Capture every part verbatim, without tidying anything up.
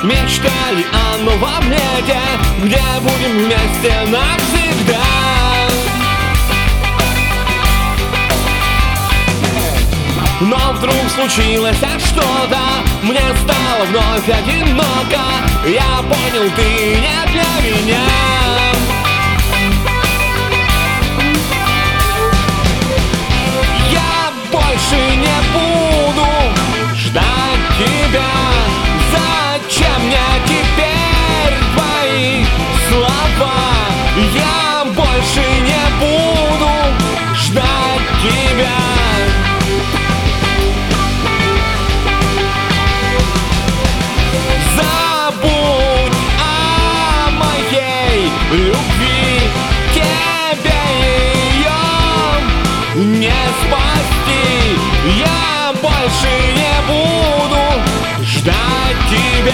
Мечтали о новом лете, где будем вместе навсегда. Но вдруг случилось что-то, мне стало вновь одиноко. Я понял, ты не для меня. Я больше не буду ждать тебя. Зачем мне теперь твои слова? Я больше не буду ждать тебя. Забудь о моей любви, тебе ее не спасти. Я больше не буду ждать тебя.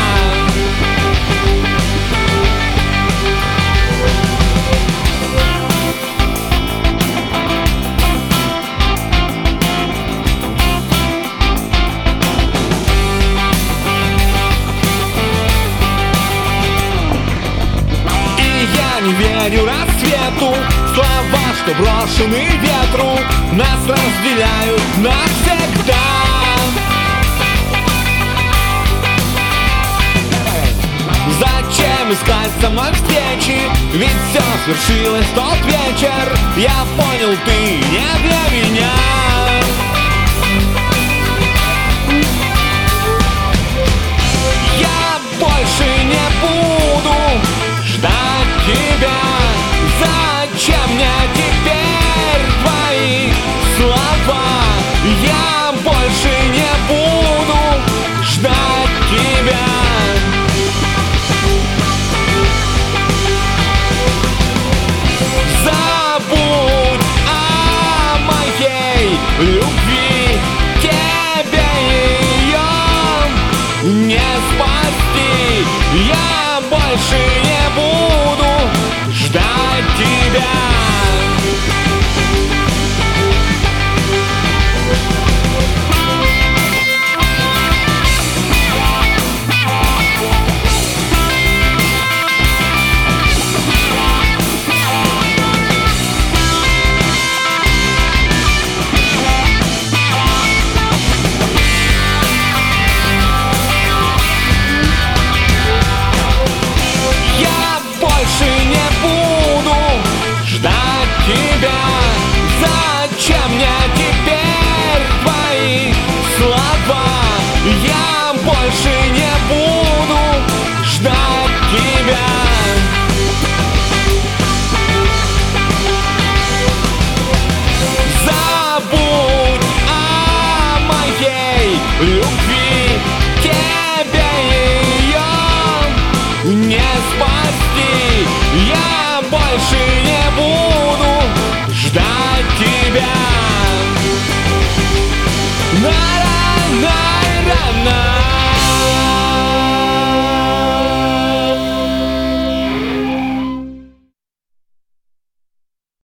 Не верю рассвету, слова, что брошены ветру, нас разделяют навсегда. Зачем искать со мной встречи, ведь все свершилось в тот вечер. Я понял, ты не для меня. Я больше не буду